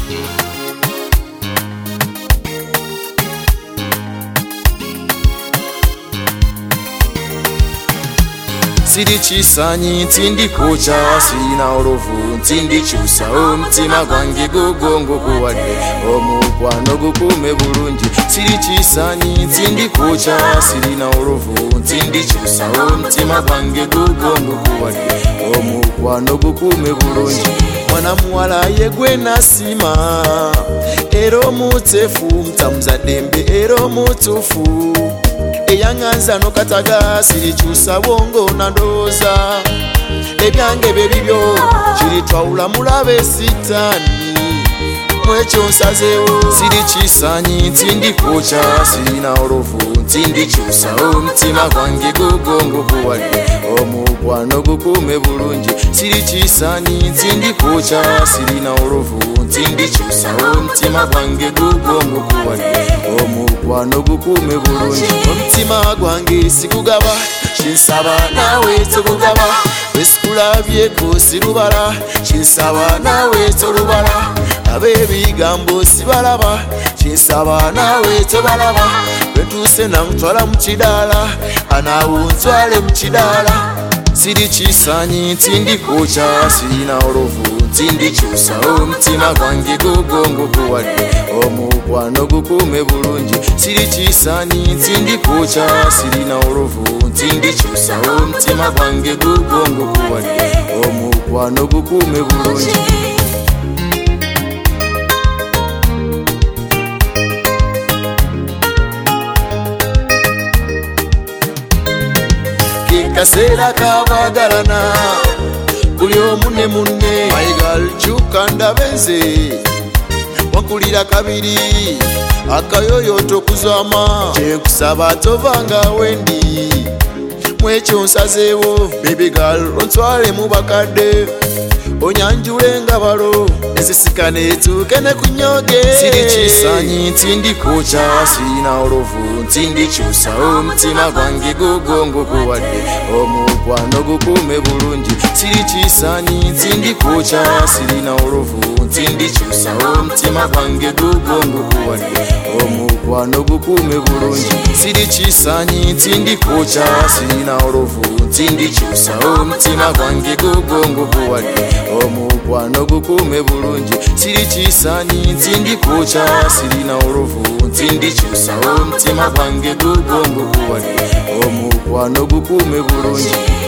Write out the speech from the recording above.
Siri chisanyi tindi kocha sina orovu tindi chusa omutima gwange gugongo kuwadde omukwano gukume bulungi. Siri chisanyi tindi kocha sina orovu tindi chusa omutima gwange gugongo kuwadde omukwano gukume bulungi. Mwana muwala ye gwe nasima era omutefu mutamuzadembe era omutufu eyanganza nokataga sirikyusa bwongo nandoza ebyange bebibyo kiritwawula mulabe sitani mwekyo nsazeewo. Sirikisanyi ntindi kocha sirina orovu ntindi kyusa omutima gwange gugongo guwadde omukwano gukume bulungi. Sirikisanyi ntindi kocha sirina orovu ntindi kyusa omutima gwange gugongo guwadde omukwano gukume bulungi. Omutima gwange sikugaba kinsaba nawe togugaba wesikulabyeko sirubala kinsaba nawe tolubala abebigambo sibalaba kinsaba nawe tobalaba bwetuuse namutwala mu kidaala anaawo ntwale mu kidaala. Sirikisanyi ntindi kocha sirina orovu ntindi kyusa omutima gwange gugongo guwadde omukwano gukume bulungi. Sirikisanyi ntindi kocha sirina orovu ntindi kyusa omutima gwange gugongo guwadde omukwano gukume bulungi. Kaseera kabagalana buli omu ne munne my girl kyuka ndabenze wankulira kabiri akayoyoto kuzama kyenkusaba tovanga wendi mwekyo nsazeewo baby girl ontwale mu bakadde onyanjule nga balo ezisikane etuuke ne kunyoge. Sirikisanyi ntindi kocha sirina orovu ntindi kyusa omutima gwange gugongo guwadde omukwano gukume bulungi. Sirikisanyi ntindi kocha sirina orovu ntindi kyusa omutima gwange gugongo guwadde omukwano gukume bulungi. Sirikisanyi ntindi kocha sirina orovu ntindi kyusa omutima gwange gugongo guwadde omukwano gukume bulungi. Sirikisanyi ntindi kocha sirina orovu ntindi kyusa omutima gwange gugongo guwadde omukwano gukume bulungi.